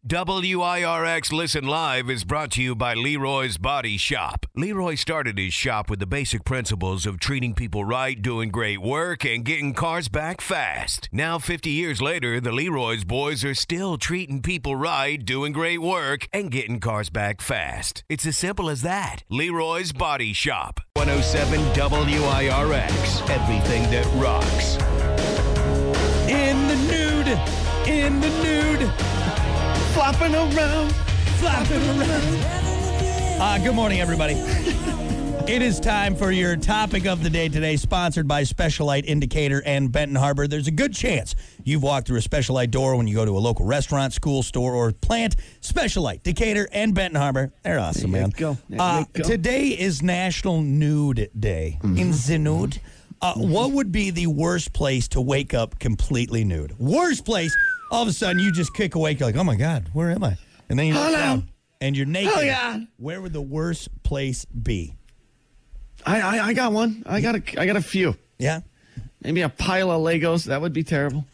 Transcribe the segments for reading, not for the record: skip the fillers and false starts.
WIRX Listen Live is brought to you by Leroy's Body Shop. Leroy started his shop with the basic principles of treating people right, doing great work, and getting cars back fast. Now, 50 years later, the Leroy's boys are still treating people right, doing great work, and getting cars back fast. It's as simple as that. Leroy's Body Shop. 107 WIRX. Everything that rocks. In the nude. Flopping around. Good morning, everybody. It is time for your topic of the day today, sponsored by Special Light Indicator and Benton Harbor. There's a good chance you've walked through a Special Light door when you go to a local restaurant, school, store, or plant. Special Light, Decatur, and Benton Harbor. They're awesome, man. There you go. Today is National Nude Day. In the nude. What would be the worst place to wake up completely nude? Worst place. All of a sudden, you just kick awake. You're like, oh, my God, where am I? And then you look down, and you're naked. Oh, yeah. Where would the worst place be? I got one. I got a few. Yeah? Maybe a pile of Legos. That would be terrible.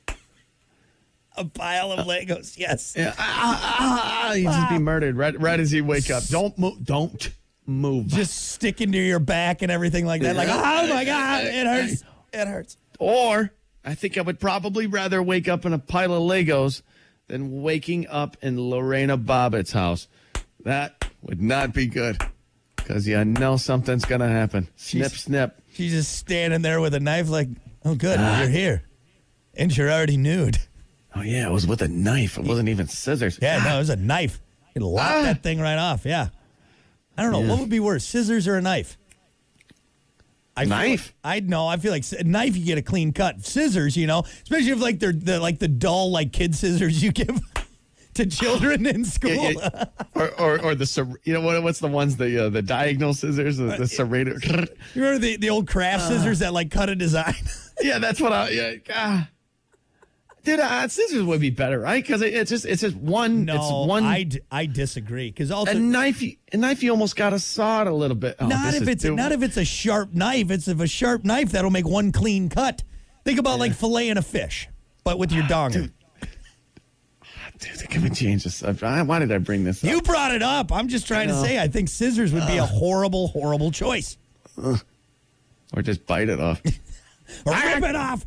A pile of Legos, yes. Yeah. He'd just be murdered right as he wake up. Don't move. Just sticking to your back and everything like that. Like, oh, my God, it hurts. It hurts. Or I think I would probably rather wake up in a pile of Legos than waking up in Lorena Bobbitt's house. That would not be good because you know something's going to happen. Snip. She's just standing there with a knife like, oh, good, you're here. And you're already nude. Oh, yeah, it was with a knife. It wasn't even scissors. Yeah, no, it was a knife. You lock that thing right off, yeah. I don't know. What would be worse, scissors or a knife? Knife? I feel like a knife, you get a clean cut. Scissors, especially if like they're the dull like kid scissors you give to children in school. Yeah. Or the what's the ones the diagonal scissors, the serrator. You remember the old craft scissors that like cut a design? Yeah, that's what Dude, scissors would be better, right? Because it's just one. No, it's one. I disagree. Because also a knife, you almost got to saw it a little bit. Not if it's a sharp knife. It's if a sharp knife that'll make one clean cut. Think about like filleting a fish, but with your donger. Dude, can we change this? Why did I bring this up? You brought it up. I'm just trying to say I think scissors would be a horrible, horrible choice. Or just bite it off. Or rip it off.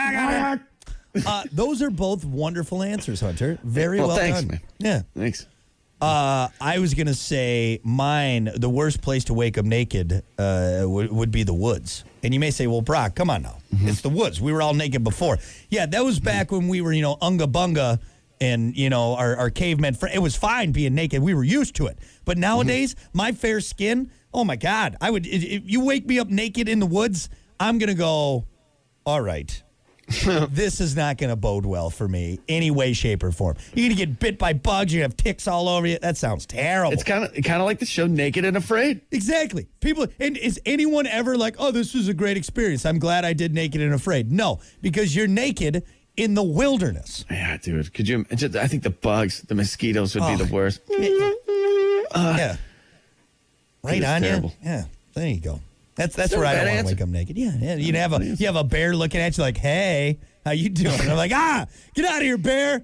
Those are both wonderful answers, Hunter. Very well thanks, done. Man. Yeah. Thanks. I was going to say mine, the worst place to wake up naked would be the woods. And you may say, well, Brock, come on now. Mm-hmm. It's the woods. We were all naked before. Yeah, that was back when we were, Unga Bunga and, our cavemen. It was fine being naked. We were used to it. But nowadays, my fair skin, oh, my God. If you wake me up naked in the woods, I'm going to go, all right. This is not going to bode well for me any way, shape, or form. You're going to get bit by bugs. You're going to have ticks all over you. That sounds terrible. It's kind of like the show Naked and Afraid. Exactly. And is anyone ever like, oh, this was a great experience. I'm glad I did Naked and Afraid. No, because you're naked in the wilderness. Yeah, dude. Could you? I think the bugs, the mosquitoes would be the worst. Yeah. Right on terrible. you. Yeah. There you go. That's where I don't want to wake up naked. Yeah. You have a bear looking at you like, hey, how you doing? And I'm like, get out of here, bear.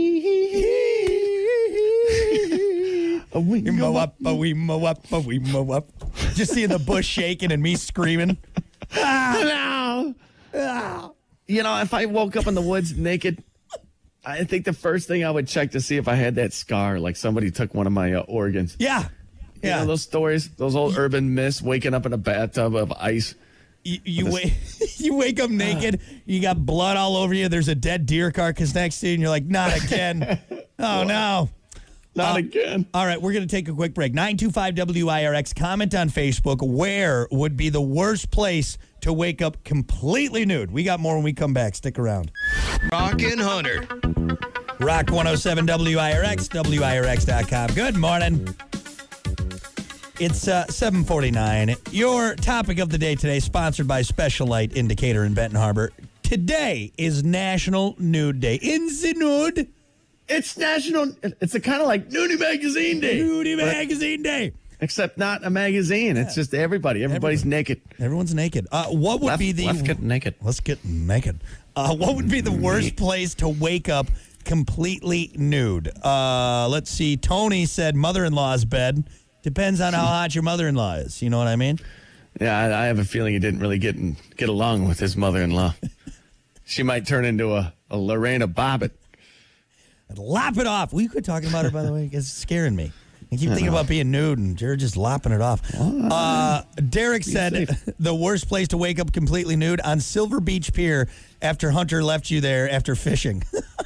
We mow up. Just seeing the bush shaking and me screaming. No. If I woke up in the woods naked, I think the first thing I would check to see if I had that scar, like somebody took one of my organs. Yeah. You know those stories, those old urban myths, waking up in a bathtub of ice. You wake up naked, you got blood all over you, there's a dead deer carcass next to you, and you're like, not again. Oh, no. Not again. All right, we're going to take a quick break. 925-WIRX, comment on Facebook, where would be the worst place to wake up completely nude? We got more when we come back. Stick around. Rockin' Hunter. Rock 107 WIRX, WIRX.com. Good morning. It's 7:49. Your topic of the day today, sponsored by Special Light Indicator in Benton Harbor. Today is National Nude Day. In the nude. It's it's a kind of like Nudie Magazine Day. Nudie Magazine Day. Except not a magazine. It's just everybody. Everybody's naked. Everyone's naked. What would be the... Let's get naked. Let's get naked. What would be the worst place to wake up completely nude. Let's see. Tony said mother-in-law's bed. Depends on how hot your mother-in-law is. You know what I mean? Yeah, I have a feeling he didn't really get along with his mother-in-law. She might turn into a Lorena Bobbitt. And lop it off. We quit talking about her, by the way. It's scaring me. I keep thinking about being nude, and you're just lopping it off. Derek said the worst place to wake up completely nude on Silver Beach Pier after Hunter left you there after fishing.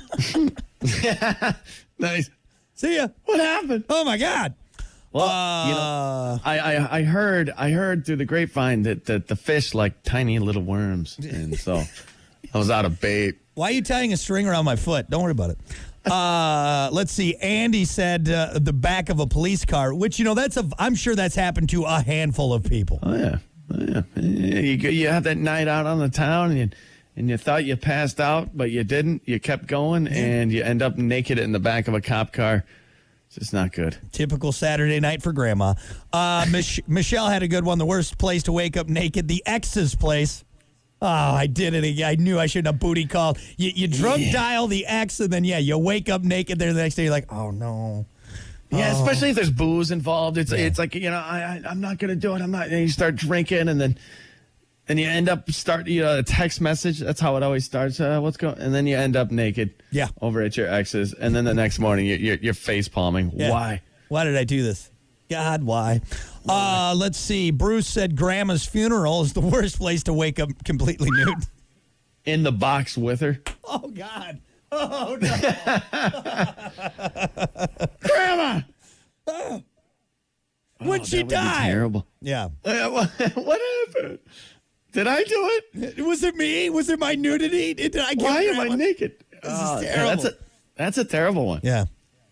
Nice. See ya. What happened? Oh, my God. Well, I heard through the grapevine that the fish like tiny little worms, and so I was out of bait. Why are you tying a string around my foot? Don't worry about it. Let's see. Andy said the back of a police car, which, I'm sure that's happened to a handful of people. Oh, yeah. You had that night out on the town, and you thought you passed out, but you didn't. You kept going, and you end up naked in the back of a cop car. It's just not good. Typical Saturday night for Grandma. Michelle had a good one. The worst place to wake up naked, the ex's place. Oh, I did it again. I knew I shouldn't have booty called. You drunk dial the ex, and then, you wake up naked there the next day. You're like, oh, no. Yeah, especially if there's booze involved. It's like, I'm not going to do it. I'm not. And you start drinking, and then you end up a text message. That's how it always starts. What's going? And then you end up naked. Yeah. Over at your ex's, and then the next morning you're face palming. Yeah. Why? Why did I do this? God, why? Let's see. Bruce said Grandma's funeral is the worst place to wake up completely nude. In the box with her. Oh, God. Oh, no. Grandma! When'd she die? Terrible. Yeah. What happened? Did I do it? Was it me? Was it my nudity? Did I get Why am Grandma? I naked? This is terrible. That's a terrible one. Yeah.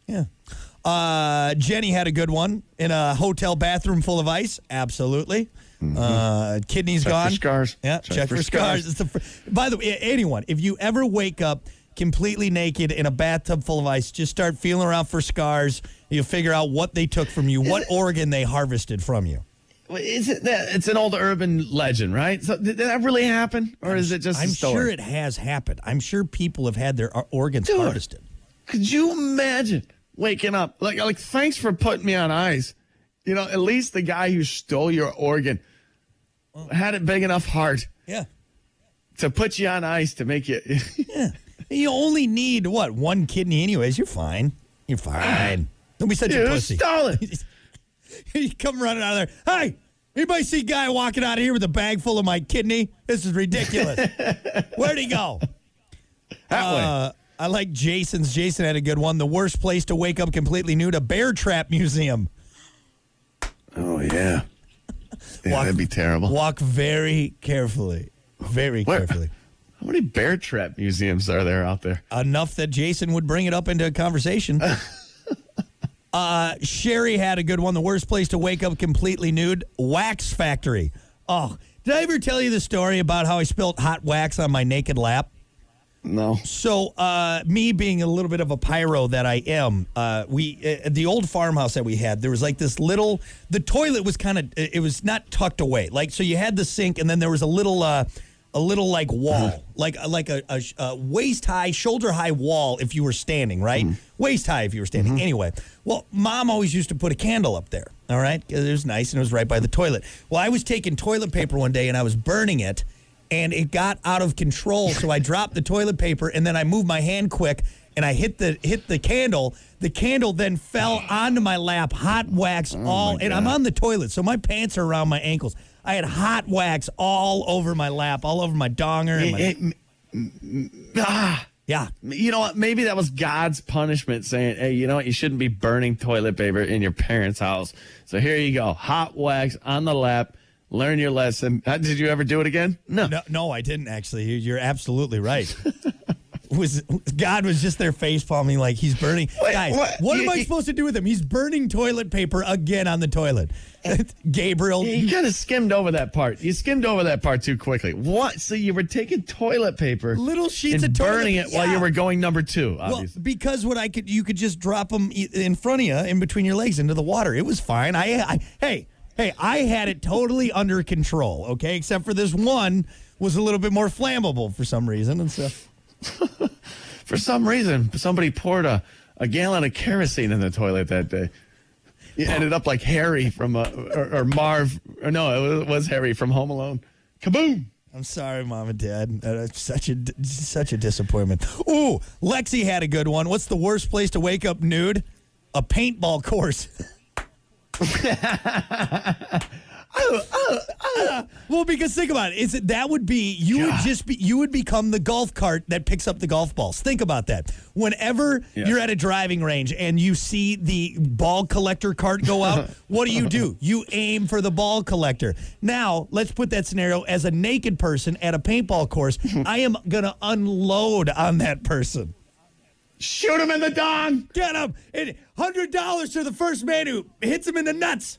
Jenny had a good one in a hotel bathroom full of ice. Absolutely. Kidneys Check gone. for scars. Yeah, check for scars. By the way, anyone, if you ever wake up completely naked in a bathtub full of ice, just start feeling around for scars. You'll figure out what they took from you, what organ they harvested from you. It's an old urban legend, right? So did that really happen, or is it just a story? I'm sure it has happened. I'm sure people have had their organs harvested. Could you imagine waking up like thanks for putting me on ice? At least the guy who stole your organ had a big enough heart. Yeah. To put you on ice to make you. Yeah. You only need one kidney, anyways. You're fine. You're fine. Don't be such a pussy. Stole it. You come running out of there. Hey, anybody see a guy walking out of here with a bag full of my kidney? This is ridiculous. Where'd he go? That way. I like Jason's. Jason had a good one. The worst place to wake up completely nude, a bear trap museum. Oh, yeah. That'd be terrible. Walk very carefully. Very carefully. How many bear trap museums are there out there? Enough that Jason would bring it up into a conversation. Sherry had a good one. The worst place to wake up completely nude, wax factory. Oh, did I ever tell you the story about how I spilled hot wax on my naked lap? No. So, me being a little bit of a pyro that I am, the old farmhouse that we had, there was like this little, the toilet was it was not tucked away. Like, so you had the sink, and then there was a little like wall, like a waist high, shoulder high wall if you were standing, right? Waist high if you were standing. Anyway, well, Mom always used to put a candle up there, all right? 'Cause it was nice and it was right by the toilet. Well, I was taking toilet paper one day and I was burning it, and it got out of control. So I dropped the toilet paper, and then I moved my hand quick, and I hit the candle. The candle then fell onto my lap, hot wax all, and I'm on the toilet, so my pants are around my ankles. I had hot wax all over my lap, all over my donger. Yeah. You know what? Maybe that was God's punishment saying, hey, you know what? You shouldn't be burning toilet paper in your parents' house. So here you go. Hot wax on the lap. Learn your lesson. Did you ever do it again? No, I didn't actually. You're absolutely right. God was just there face palming like he's burning. Guys, what am I supposed to do with him? He's burning toilet paper again on the toilet. Gabriel. You kind of skimmed over that part. You skimmed over that part too quickly. What? So you were taking toilet paper, little sheets and of toilet burning it while you were going number 2, obviously. Well, because you could just drop them in front of you, in between your legs, into the water. It was fine. Hey, I had it totally under control, okay? Except for this one was a little bit more flammable for some reason, and so. For some reason, somebody poured a gallon of kerosene in the toilet that day. You ended up like Harry from or Marv. Or no, it was Harry from Home Alone. Kaboom! I'm sorry, Mom and Dad. Such a disappointment. Ooh, Lexi had a good one. What's the worst place to wake up nude? A paintball course. Well, because think about it. That would be you would become the golf cart that picks up the golf balls. Think about that. Whenever you're at a driving range and you see the ball collector cart go out, what do? You aim for the ball collector. Now, let's put that scenario as a naked person at a paintball course. I am gonna unload on that person. Shoot him in the dong. Get him. $100 to the first man who hits him in the nuts.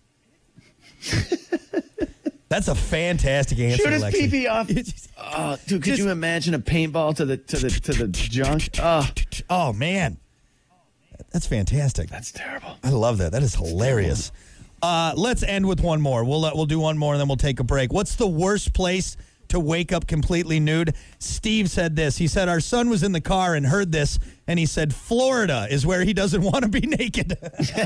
That's a fantastic answer. Shoot his Lexi. pee-pee off. Oh, dude, could you imagine a paintball to the junk? Oh man, that's fantastic. That's terrible. I love that. That is hilarious. Let's end with one more. We'll do one more and then we'll take a break. What's the worst place to wake up completely nude? Steve said this. He said our son was in the car and heard this, and he said Florida is where he doesn't want to be naked.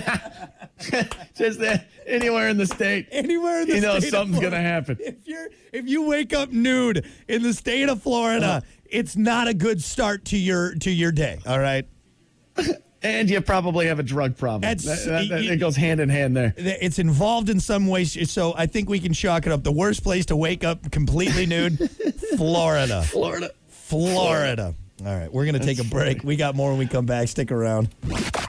Just anywhere in the state. Anywhere in the state. You know something's going to happen. If you wake up nude in the state of Florida, it's not a good start to your day. All right. And you probably have a drug problem. It goes hand in hand there. It's involved in some way. So I think we can chalk it up. The worst place to wake up completely nude, Florida. Florida. All right. We're going to take a break. We got more when we come back. Stick around.